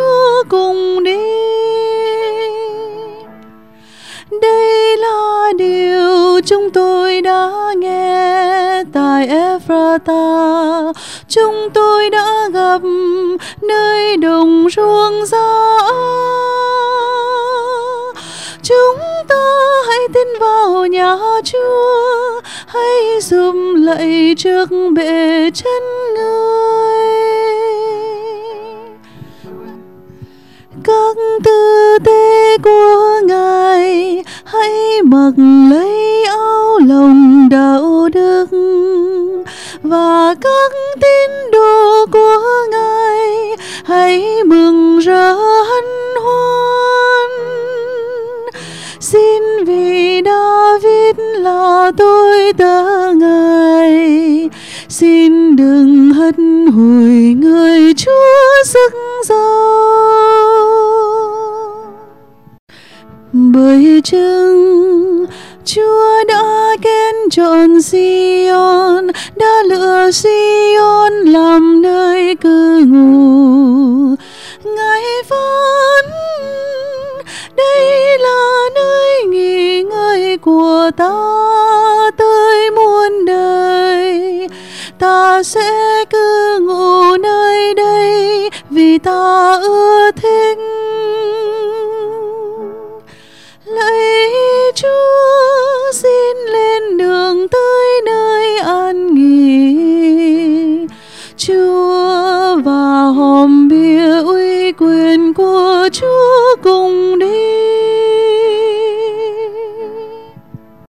Chúa cùng đi. Đây là điều chúng tôi đã nghe tại Ephrata, chúng tôi đã gặp nơi đồng ruộng giá. Chúng ta hãy tin vào nhà Chúa, hãy sum lạy trước bệ chân Người. Các tư tế của Ngài hãy mặc lấy áo lồng đạo đức, và các tín đồ của Ngài hãy mừng rỡ hân hoan. Xin vì David là tôi tớ Ngài, xin đừng hất hủi người Chúa sức giàu. Bởi chừng Chúa đã kén chọn Sion, đã lựa Sion làm nơi cư ngụ. Ngài phán, đây là nơi nghỉ ngơi của ta tới muôn đời. Ta sẽ cư ngụ nơi đây vì ta ưa thích. Lạy Chúa, xin lên đường tới nơi an nghỉ. Chúa và hòm bia uy quyền của Chúa cùng